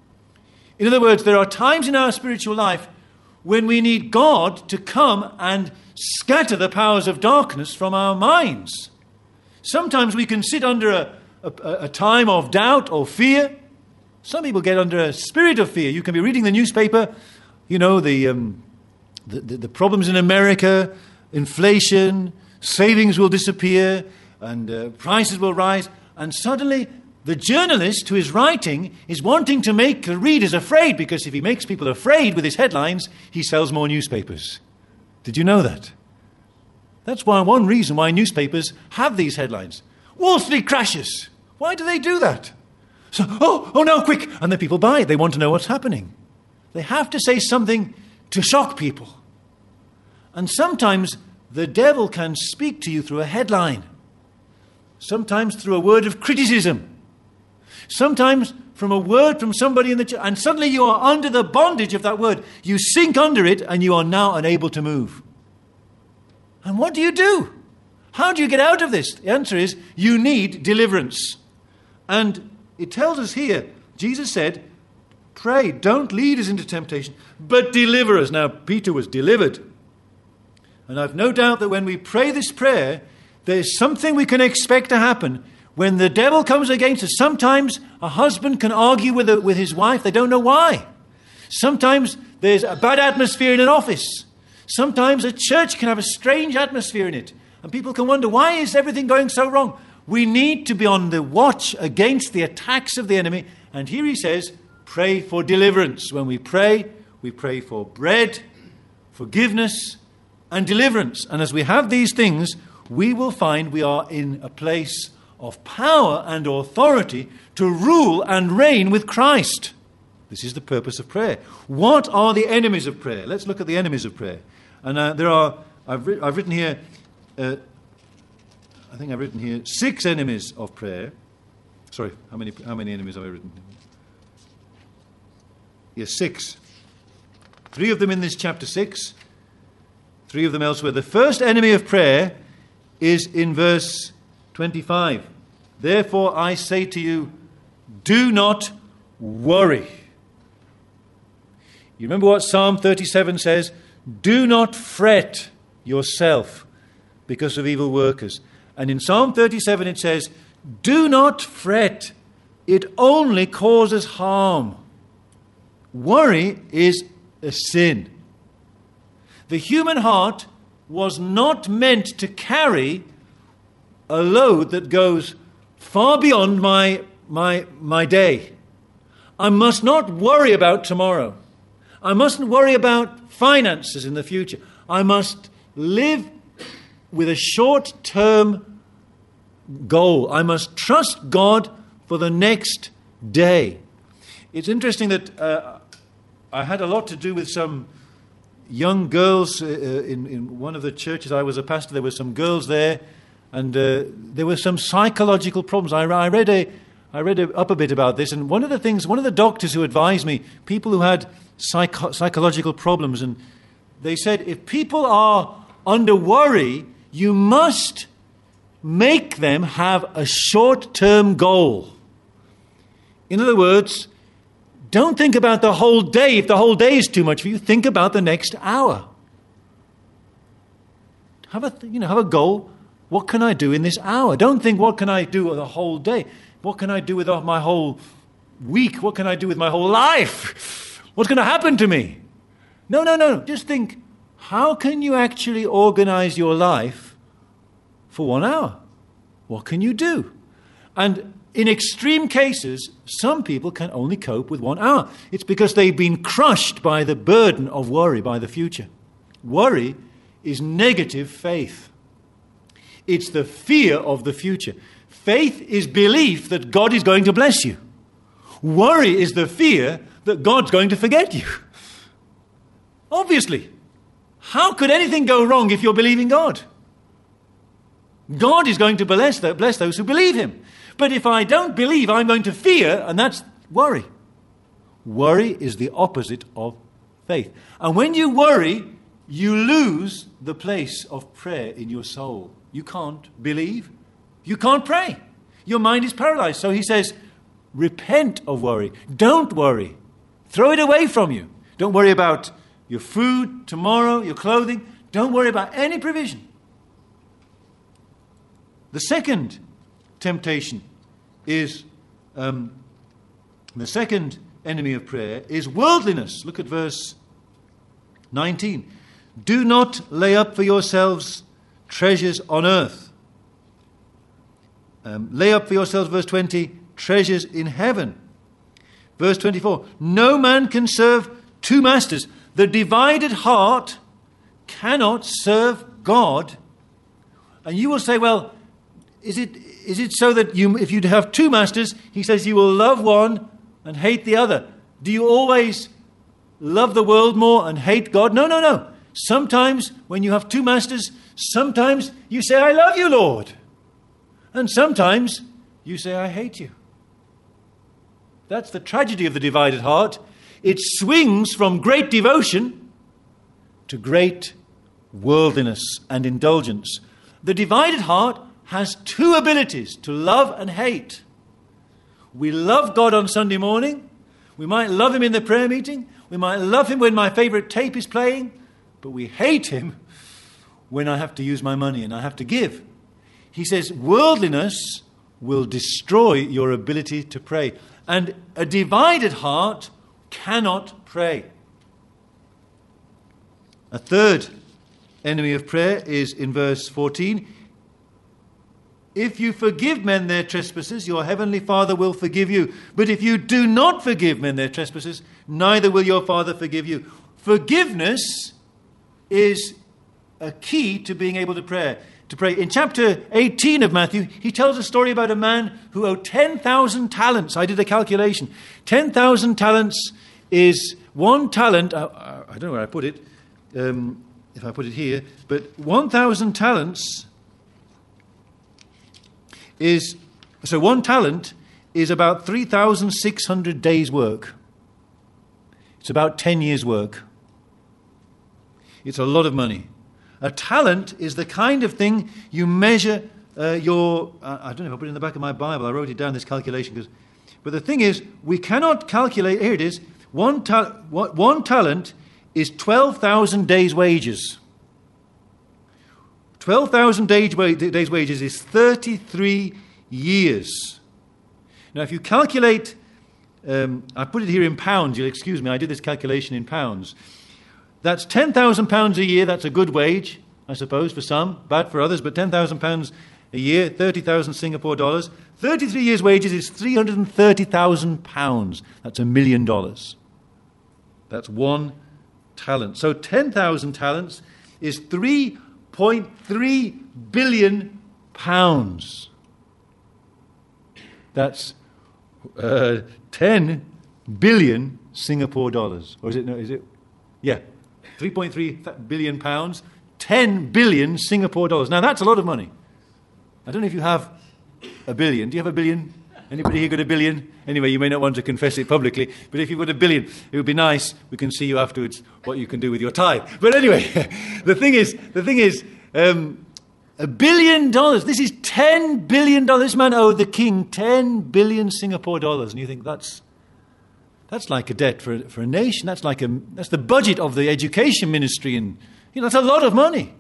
In other words, there are times in our spiritual life when we need God to come and scatter the powers of darkness from our minds. Sometimes we can sit under a time of doubt or fear. Some people get under a spirit of fear. You can be reading the newspaper, you know, the problems in America, inflation, savings will disappear, and prices will rise. And suddenly the journalist who is writing is wanting to make the readers afraid, because if he makes people afraid with his headlines, he sells more newspapers. Did you know that? That's one reason why newspapers have these headlines. Wall Street crashes. Why do they do that? So, oh no, quick. And the people buy it. They want to know what's happening. They have to say something to shock people. And sometimes the devil can speak to you through a headline. sometimes through a word of criticism, sometimes from a word from somebody in the church, and suddenly you are under the bondage of that word. You sink under it and you are now unable to move. And what do you do? How do you get out of this? The answer is you need deliverance. And it tells us here, Jesus said, pray, don't lead us into temptation, but deliver us. Now, Peter was delivered. And I've no doubt that when we pray this prayer, there's something we can expect to happen. When the devil comes against us, sometimes a husband can argue with his wife. They don't know why. Sometimes there's a bad atmosphere in an office. Sometimes a church can have a strange atmosphere in it. And people can wonder, why is everything going so wrong? We need to be on the watch against the attacks of the enemy. And here he says, pray for deliverance. When we pray for bread, forgiveness, and deliverance. And as we have these things, we will find we are in a place of power and authority to rule and reign with Christ. This is the purpose of prayer. What are the enemies of prayer? Let's look at the enemies of prayer. And I've written here 6 enemies of prayer. Sorry, how many enemies have I written? Yes, 6. 3 of them in this chapter 6. 3 of them elsewhere. The first enemy of prayer is in verse 25. Therefore I say to you, do not worry. You remember what Psalm 37 says? Do not fret yourself because of evil workers. And in Psalm 37 it says, do not fret. It only causes harm. Worry is a sin. The human heart was not meant to carry a load that goes far beyond my day. I must not worry about tomorrow. I mustn't worry about finances in the future. I must live with a short-term goal. I must trust God for the next day. It's interesting that I had a lot to do with some young girls in one of the churches I was a pastor. There were some girls there, and there were some psychological problems. I read up a bit about this, and one of the doctors who advised me, people who had psychological problems, and they said, if people are under worry, you must make them have a short-term goal. In other words, don't think about the whole day. If the whole day is too much for you, think about the next hour. Have a goal. What can I do in this hour? Don't think, what can I do with the whole day? What can I do with my whole week? What can I do with my whole life? What's going to happen to me? No. Just think, how can you actually organize your life for 1 hour? What can you do? And in extreme cases, some people can only cope with 1 hour. It's because they've been crushed by the burden of worry, by the future. Worry is negative faith. It's the fear of the future. Faith is belief that God is going to bless you. Worry is the fear that God's going to forget you. Obviously. How could anything go wrong if you're believing God? God is going to bless those who believe him. But if I don't believe, I'm going to fear, and that's worry. Worry is the opposite of faith. And when you worry, you lose the place of prayer in your soul. You can't believe. You can't pray. Your mind is paralyzed. So he says, repent of worry. Don't worry. Throw it away from you. Don't worry about your food tomorrow, your clothing. Don't worry about any provision. The second temptation is, the second enemy of prayer is worldliness. Look at verse 19. Do not lay up for yourselves treasures on earth. Lay up for yourselves, verse 20, treasures in heaven. Verse 24, no man can serve 2 masters. The divided heart cannot serve God. And you will say, well, is it so that if you have 2 masters, he says you will love one and hate the other? Do you always love the world more and hate God? No. Sometimes when you have 2 masters, sometimes you say, I love you, Lord. And sometimes you say, I hate you. That's the tragedy of the divided heart. It swings from great devotion to great worldliness and indulgence. The divided heart has two abilities, to love and hate. We love God on Sunday morning. We might love him in the prayer meeting. We might love him when my favorite tape is playing. But we hate him when I have to use my money and I have to give. He says worldliness will destroy your ability to pray. And a divided heart cannot pray. A third enemy of prayer is in verse 14. If you forgive men their trespasses, your heavenly Father will forgive you. But if you do not forgive men their trespasses, neither will your Father forgive you. Forgiveness is a key to being able to pray. In chapter 18 of Matthew, he tells a story about a man who owed 10,000 talents. I did a calculation. 10,000 talents is 1 talent. I don't know where I put it, if I put it here. But 1,000 talents is, so 1 talent is about 3,600 days' work. It's about 10 years' work. It's a lot of money. A talent is the kind of thing you measure your... I don't know if I put it in the back of my Bible. I wrote it down, this calculation. But the thing is, we cannot calculate... Here it is. One talent is 12,000 days' wages. 12,000 days' wages is 33 years. Now, if you calculate... I put it here in pounds. You'll excuse me. I did this calculation in pounds. That's £10,000 a year. That's a good wage, I suppose, for some. Bad for others, but £10,000 a year, 30,000 Singapore dollars. 33 years' wages is £330,000. That's $1 million. That's 1 talent. So 10,000 talents is 3.3 billion pounds. That's 10 billion Singapore dollars. Or is it? No, is it? Yeah. 3.3 billion pounds, 10 billion Singapore dollars. Now, that's a lot of money. I don't know if you have a billion. Do you have a billion? Anybody here got a billion? Anyway, you may not want to confess it publicly, but if you've got a billion, it would be nice. We can see you afterwards what you can do with your tithe. But anyway, the thing is, $1 billion. This is $10 billion. This man owed the king 10 billion Singapore dollars. And you think that's like a debt for a nation. That's the budget of the education ministry, and that's a lot of money.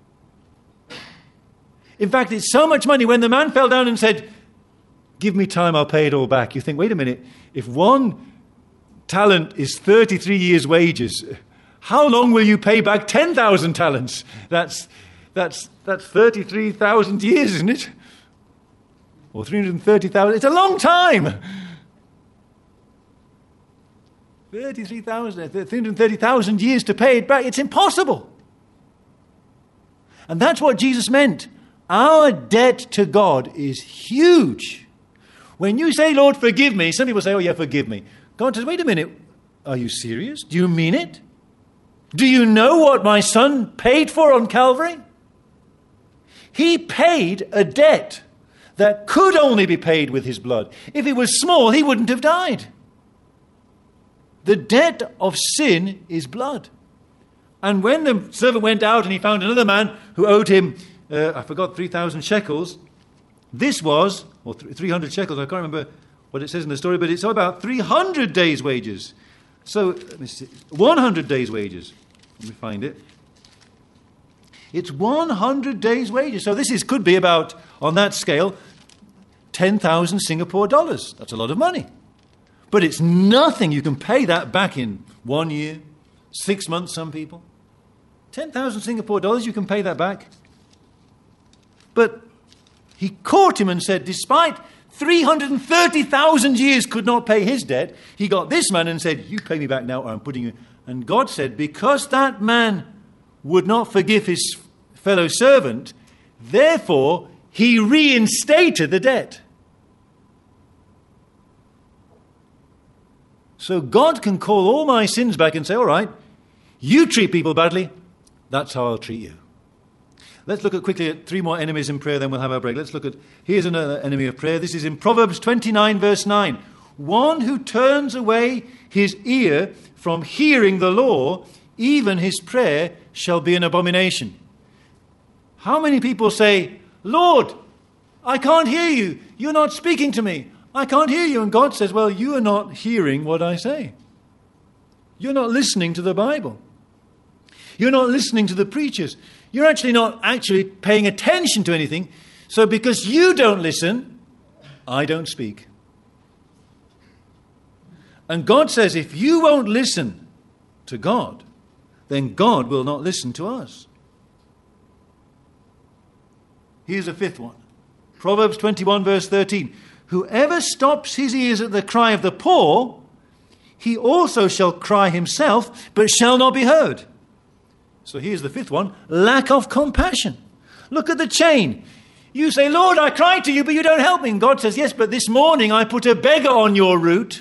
In fact, it's so much money. When the man fell down and said, "Give me time, I'll pay it all back," you think, wait a minute. If 1 talent is 33 years' wages, how long will you pay back 10,000 talents? That's 33,000 years, isn't it? Or 330,000. It's a long time. 330,000 years to pay it back. It's impossible. And that's what Jesus meant. Our debt to God is huge. When you say, "Lord, forgive me," some people say, "Oh, yeah, forgive me." God says, wait a minute. Are you serious? Do you mean it? Do you know what my son paid for on Calvary? He paid a debt that could only be paid with his blood. If it was small, he wouldn't have died. The debt of sin is blood. And when the servant went out and he found another man who owed him, 3,000 shekels, this was, or 300 shekels, I can't remember what it says in the story, but it's about 300 days' wages. So, let me see, 100 days' wages. Let me find it. It's 100 days' wages. So this could be about, on that scale, 10,000 Singapore dollars. That's a lot of money. But it's nothing. You can pay that back in 1 year, 6 months, some people. 10,000 Singapore dollars, you can pay that back. But he caught him and said, despite 330,000 years could not pay his debt, he got this man and said, "You pay me back now or I'm putting you..." And God said, because that man would not forgive his fellow servant, therefore he reinstated the debt. So God can call all my sins back and say, all right, you treat people badly, that's how I'll treat you. Let's look quickly at 3 more enemies in prayer, then we'll have our break. Here's another enemy of prayer. This is in Proverbs 29, verse 9. One who turns away his ear from hearing the law, even his prayer shall be an abomination. How many people say, Lord, I can't hear you. You're not speaking to me. I can't hear you. And God says, well, you are not hearing what I say. You're not listening to the Bible. You're not listening to the preachers. You're actually not paying attention to anything. So because you don't listen, I don't speak. And God says, if you won't listen to God, then God will not listen to us. Here's a 5th one. Proverbs 21, verse 13. Whoever stops his ears at the cry of the poor, he also shall cry himself, but shall not be heard. So here's the 5th one. Lack of compassion. Look at the chain. You say, Lord, I cried to you, but you don't help me. And God says, yes, but this morning I put a beggar on your route.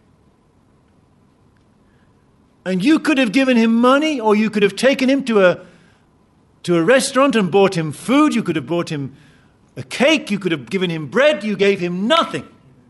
And you could have given him money, or you could have taken him to a restaurant and bought him food. You could have bought him a cake. You could have given him bread. You gave him nothing.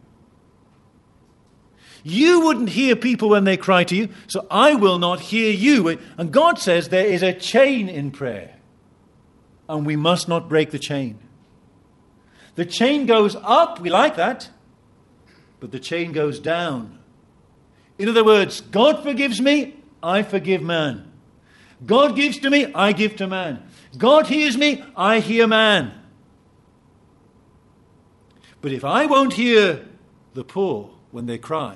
You wouldn't hear people when they cry to you, so I will not hear you. And God says there is a chain in prayer, and we must not break the chain. The chain goes up, we like that, but the chain goes down. In other words, God forgives me, I forgive man. God gives to me, I give to man. God hears me, I hear man. But if I won't hear the poor when they cry,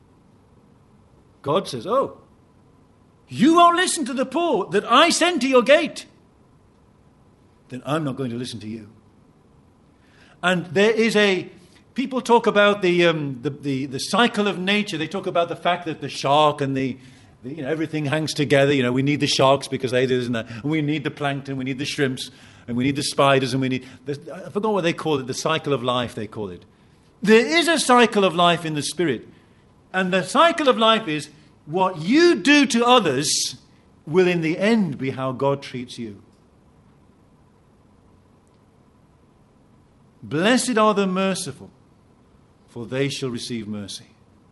God says, oh, you won't listen to the poor that I send to your gate, then I'm not going to listen to you. And there is people talk about the cycle of nature. They talk about the fact that the shark and everything hangs together. We need the sharks because they do, isn't that? And we need the plankton, we need the shrimps, and we need the spiders, and I forgot what they call it, the cycle of life they call it. There is a cycle of life in the Spirit. And the cycle of life is what you do to others will in the end be how God treats you. Blessed are the merciful, for they shall receive mercy.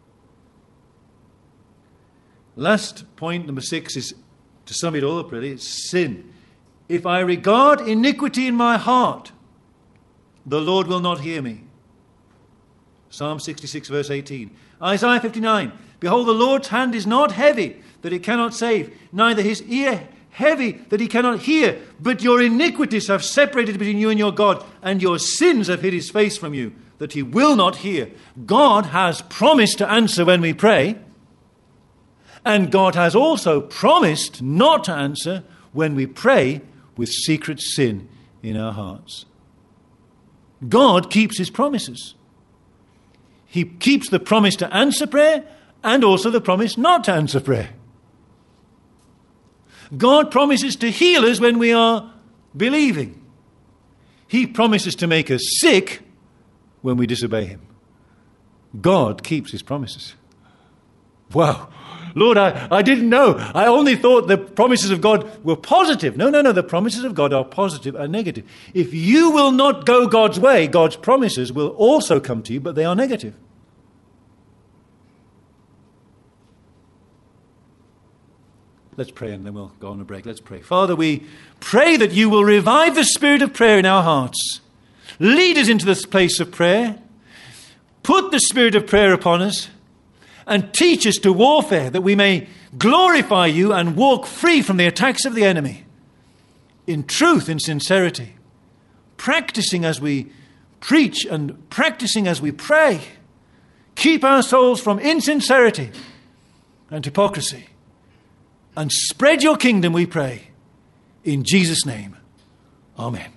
Last point, number 6, is, to sum it all up really, it's sin. If I regard iniquity in my heart, the Lord will not hear me. Psalm 66, verse 18. Isaiah 59. Behold, the Lord's hand is not heavy, that it cannot save, neither his ear heavy, that he cannot hear. But your iniquities have separated between you and your God, and your sins have hid his face from you, that he will not hear. God has promised to answer when we pray, and God has also promised not to answer when we pray with secret sin in our hearts. God keeps his promises. He keeps the promise to answer prayer and also the promise not to answer prayer. God promises to heal us when we are believing. He promises to make us sick when we disobey him. God keeps his promises. Wow. Lord, I didn't know. I only thought the promises of God were positive. No. The promises of God are positive and negative. If you will not go God's way, God's promises will also come to you, but they are negative. Let's pray and then we'll go on a break. Let's pray. Father, we pray that you will revive the spirit of prayer in our hearts. Lead us into this place of prayer. Put the spirit of prayer upon us. And teach us to warfare, that we may glorify you and walk free from the attacks of the enemy. In truth, in sincerity. Practicing as we preach and practicing as we pray. Keep our souls from insincerity and hypocrisy. And spread your kingdom, we pray. In Jesus' name. Amen.